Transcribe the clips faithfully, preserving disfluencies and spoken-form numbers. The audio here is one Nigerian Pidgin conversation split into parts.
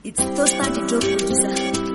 It's Toaster the Joke Producer.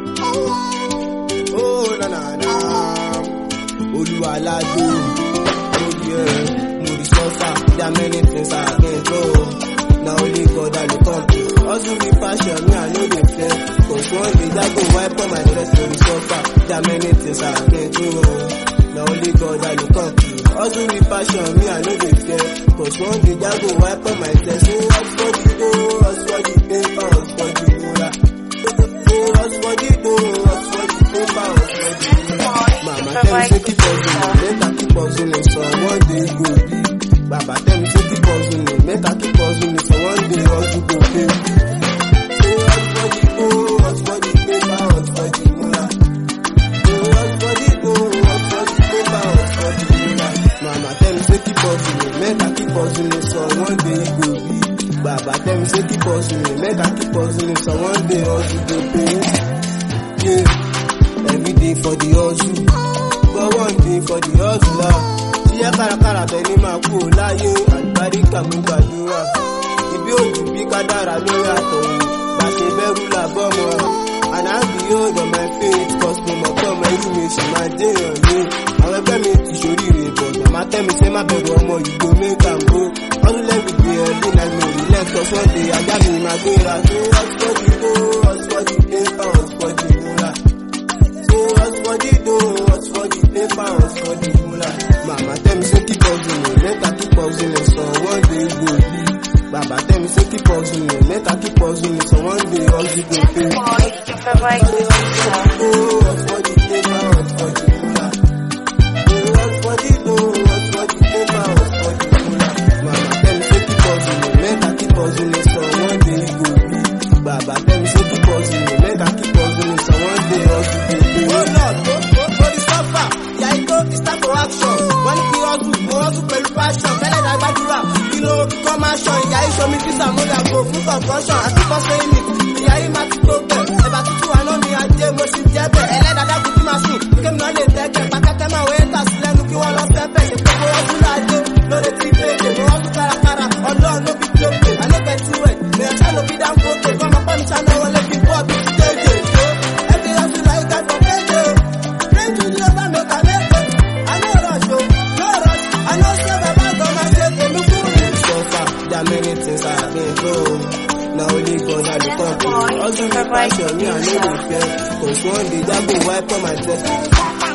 Oh, na na na. Oluwalade. Oh yeah. Moody suffer. There are many things I can't do. Now only God I look up to. Also be passion, me I know they fear. Cause one day I go wipe on my dress to the suffer. There are many things I can't do. Now only God I look up to. Also be passion, me I know they fear. Cause one day I go wipe on my dress. So what's for the door, what's for the paper, what's for the mola. What's for the door, what's for the paper, what's for the mola. Mama tell me say keep hustling, make I keep hustling, so one day go be. Baba tell me say keep hustling, make I keep hustling, so one day hustle go pay. Say what's for the door, what's for the paper, what's for the mola. Say what's for the door, what's for the paper, what's for the mola. Mama tell me say keep hustling, make I keep hustling, so one day go be. Baba tell me say keep hustling, make I keep hustling, so one day hustle go pay. Yeah, every day for the hustle, but one day for the hustler. Ṣíyẹ́ kárakára bẹ̀ ní máa kú láyé, àlùbáríkà mú gbàdúrà. Ibi òjò bí kádàrá lórí àtọ̀hún, bá ṣe bẹ́rù làbọ̀ mọ́. And I be hold on my faith, cause mo mọ̀ pé ọmọ ìlú mi ṣì máa dé ìrànlé. Àwọn ẹgbẹ́ mi ti ṣoríire bọ̀, màmá tẹ́ mi ṣe má bẹ̀rù ọmọ yìí go make am go. Ọdún lẹ́bi bí ẹbí náà mi ò rí lẹ́tọ̀ sọ́dẹ̀, ajá mi máa gbéra. Ṣé ọ̀sùpọ̀jì tó ọ̀sùpọ̀jì paper ọ̀sùpọ̀jì múra? Ṣé ọ̀sùpọ̀jì tó ọ̀sùpọ̀jì paper ọ̀sùpọ̀jì múra? Mama tell me say keep hustling, make I keep hustling, so one day go be. Baba tell me say keep hustling, make I keep hustling, so one day hustle go pay. Oh, what's for the paper, what's for the moolah? Oh, what's for the dough, what's for the paper, what's for the moolah? Mama tell me say keep hustling, make I keep hustling, so one day go be. Baba tell me say keep hustling, make I keep hustling, so one day hustle go pay. Oh Lord, go go go the suffer, yeah it go it's time for action. Wọ́n ní kí hustle, mo hustle pẹ̀lú passion, fẹ́lẹ́ dá gbàdúrà, kí ló kọ́ máa ṣan, ìyá yìí ṣomi físà, mo dà go fún concussion, àti fọ́sẹ̀ ìmì, ìyá yìí máa ti tó bẹ̀, ẹ̀bà tútù àná mi ajé, mo sì jẹ́ bẹ̀, ẹlẹ́dàdá kú tí máa sùn, kémi náà lè tẹ́kẹ̀, pàkẹ́kẹ́ máa wé tà sí lẹ́nu kí wọ́n lọ fẹ́fẹ́, ṣe pé mo hustle láàdé, lóde tí péde, mo hustle kárakára, ọlọ́run ló fi tó pè, I no get to it, mi ẹ̀ ṣá ló fi dáńgó pè, kọ́mọ pọ́ mi ṣáná wọlé fi bọ́ bí dédé, every hustle like that for péde, pray to the over make I make it, I no rush o, no rush, I know say baba gonna take a look for me. Suffer, there are many things I can't do. Now only God I look up to. Also be passion, me I know the fear. Cause one day that go wipe on my chest.